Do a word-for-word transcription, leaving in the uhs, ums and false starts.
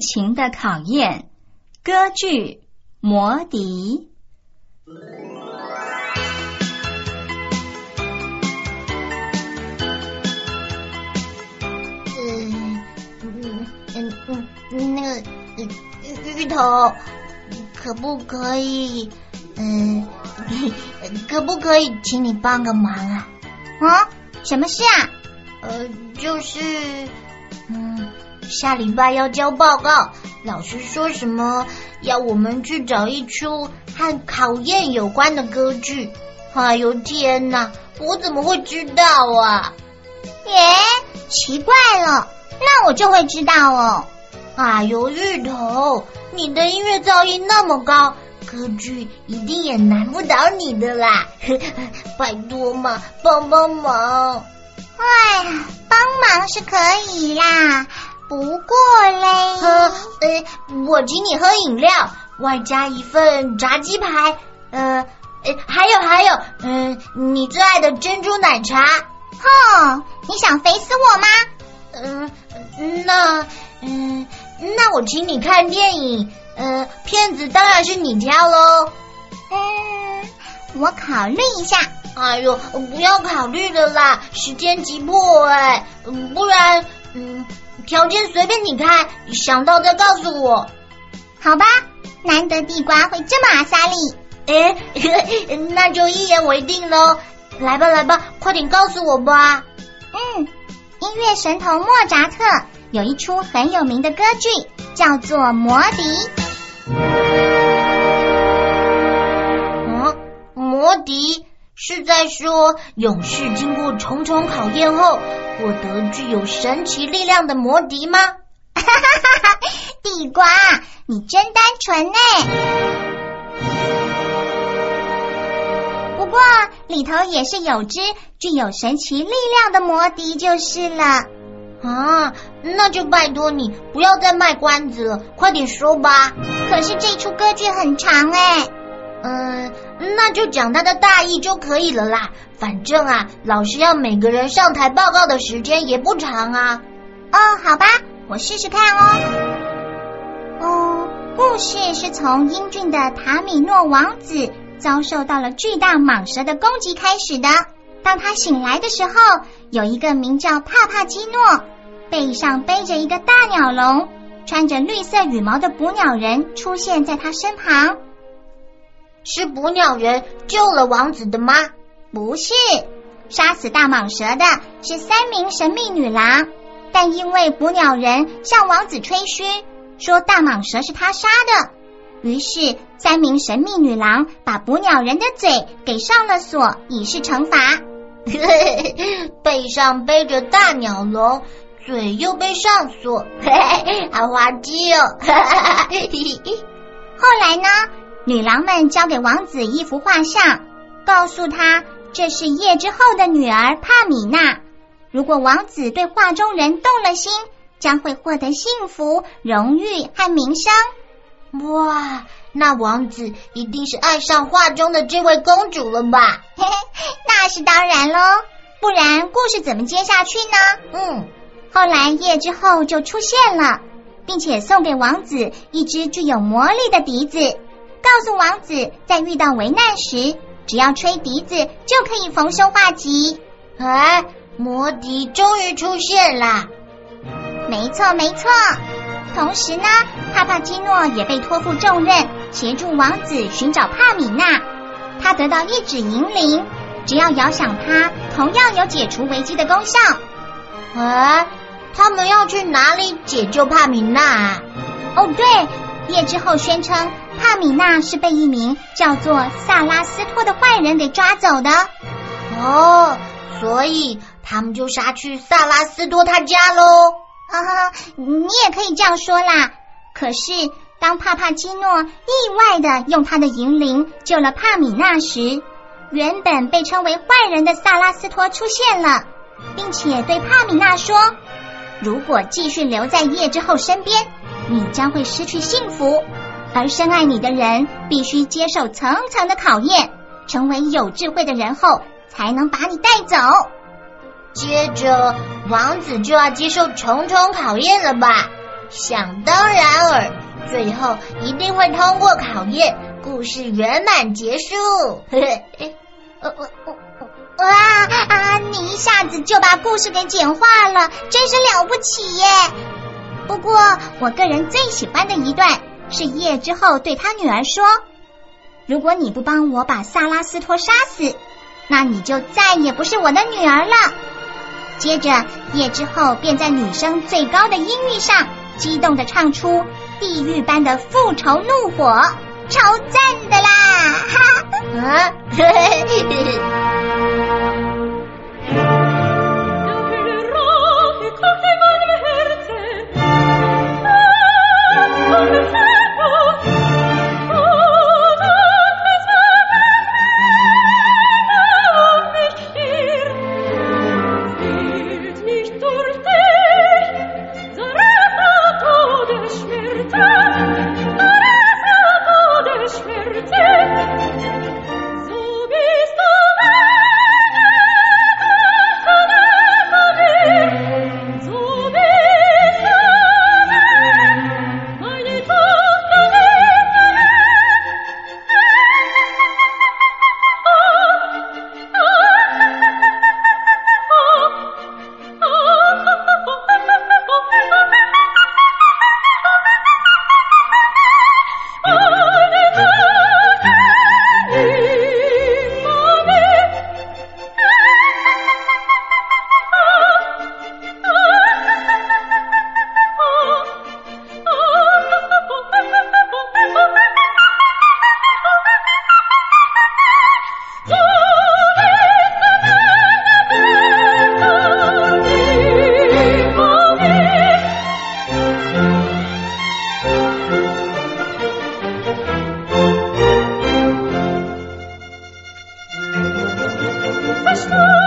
情的考验。歌剧《魔笛》。 嗯嗯嗯嗯，那个芋头，可不可以？嗯，可不可以请你帮个忙啊？ 啊，什么事啊？ 呃，就是，嗯，下礼拜要交报告，老师说什么要我们去找一出和考验有关的歌剧。哎呦天哪，我怎么会知道啊？ 耶，奇怪了，那我就会知道哦。 哎呦，芋头，你的音乐造诣那么高，歌剧一定也难不倒你的啦！拜托嘛，帮帮忙！ 哎呀，帮忙是可以啦，不过嘞， 呃，呃，我请你喝饮料，外加一份炸鸡排，呃，呃，还有还有，嗯、呃，你最爱的珍珠奶茶。 哼，你想肥死我吗？ 嗯、呃，那，嗯、呃，那我请你看电影。呃，片子当然是你挑喽。 嗯，我考虑一下。 哎呦，不要考虑了啦，时间急迫哎，嗯，不然，嗯，条件随便你开，想到再告诉我。 好吧，难得地瓜会这么阿萨利。 哎，那就一言为定喽。来吧来吧，快点告诉我吧。 嗯，音乐神童莫扎特有一出很有名的歌剧，叫做《魔笛》。 嗯，魔笛是在说勇士经过重重考验后获得具有神奇力量的魔笛吗？ 哈哈哈哈，地瓜，你真单纯呢。不过里头也是有只具有神奇力量的魔笛就是了。 啊，那就拜托你不要再卖关子了，快点说吧。 可是这出歌剧很长哎。 嗯，那就讲它的大意就可以了啦。反正啊，老师要每个人上台报告的时间也不长啊。 哦，好吧，我试试看哦。哦，故事是从英俊的塔米诺王子遭受到了巨大蟒蛇的攻击开始的。当他醒来的时候，有一个名叫帕帕基诺，背上背着一个大鸟笼，穿着绿色羽毛的捕鸟人出现在他身旁。 是捕鸟人救了王子的吗？ 不是，杀死大蟒蛇的是三名神秘女郎，但因为捕鸟人向王子吹嘘说大蟒蛇是他杀的，于是三名神秘女郎把捕鸟人的嘴给上了锁，以示惩罚。 背上背着大鸟笼，嘴又被上锁，好滑稽哦。 后来呢，女郎们交给王子一幅画像，告诉他这是夜之后的女儿帕米娜，如果王子对画中人动了心，将会获得幸福、荣誉和名声。 哇，那王子一定是爱上画中的这位公主了吧？ 那是当然咯，不然故事怎么接下去呢？ 嗯， 后来夜之后就出现了，并且送给王子一只具有魔力的笛子，告诉王子在遇到危难时，只要吹笛子就可以逢凶化吉。 哎，魔笛终于出现啦！ 没错没错。同时呢，帕帕基诺也被托付重任，协助王子寻找帕米娜。他得到一纸银铃，只要摇响它，同样有解除危机的功效。 哎，他们要去哪里解救帕米娜啊？ 哦对，夜之后宣称帕米娜是被一名叫做萨拉斯托的坏人给抓走的。 哦，所以他们就杀去萨拉斯托他家喽。 啊，你也可以这样说啦。可是当帕帕基诺意外的用他的银铃救了帕米娜时，原本被称为坏人的萨拉斯托出现了，并且对帕米娜说，如果继续留在夜之后身边，你将会失去幸福，而深爱你的人必须接受层层的考验，成为有智慧的人后才能把你带走。 接着王子就要接受重重考验了吧？ 想当然尔，最后一定会通过考验，故事圆满结束。 呃呃呃啊啊！你一下子就把故事给简化了，真是了不起耶！不过我个人最喜欢的一段是夜之后对他女儿说，如果你不帮我把萨拉斯托杀死，那你就再也不是我的女儿了。接着夜之后便在女声最高的音域上激动地唱出地狱般的复仇怒火，超赞的啦！哈啊，嘿嘿嘿。 Verstehen!